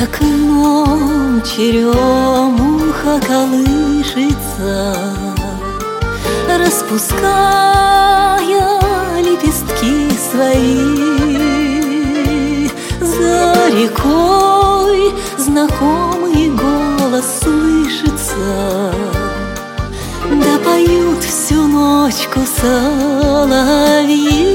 окном черемуха колышется, распуская лепестки свои. За рекой знакомый голос слышится, да поют всю ночку соловьи.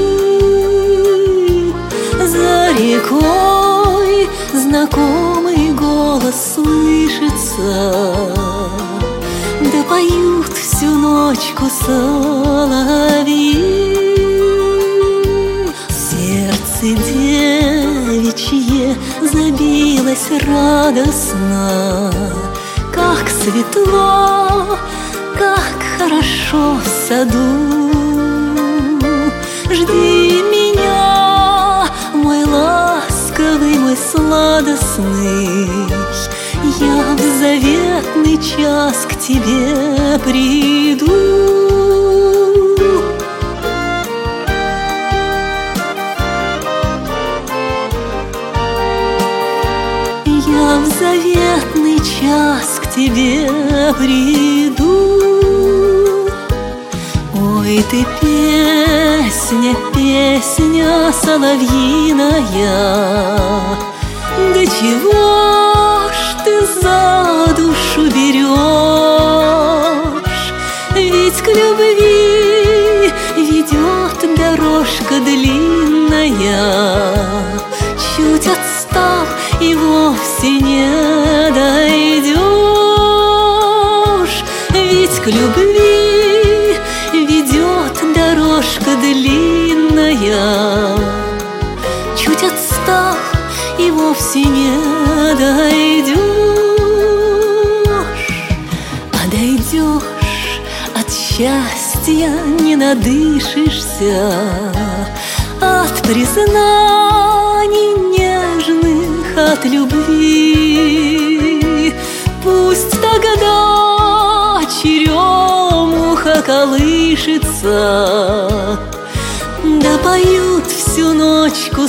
За рекой знакомый голос слышится, да поют всю ночку соловьи. Сердце девичье забилось радостно, как светло, как хорошо в саду. Жди меня, мой ласковый, мой сладостный, я в заветный час к тебе приду. Я в заветный час к тебе приду. Ой, ты песня, песня соловьиная, да чего ж ты за душу берешь? Ведь к любви ведет дорожка длинная, чуть отстал и вовсе не дойдешь. Ведь к любви ведет дорожка длинная, чуть отстал и вовсе не дойдешь. А дойдешь, от счастья не надышишься, от признаний нежных, от любви. Пусть тогда черемуха колышется, да поют всю ночку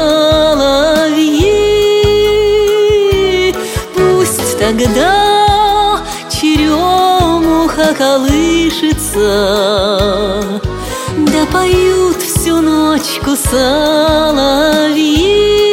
соловьи. Пусть тогда черемуха колышется, да поют всю ночку соловьи.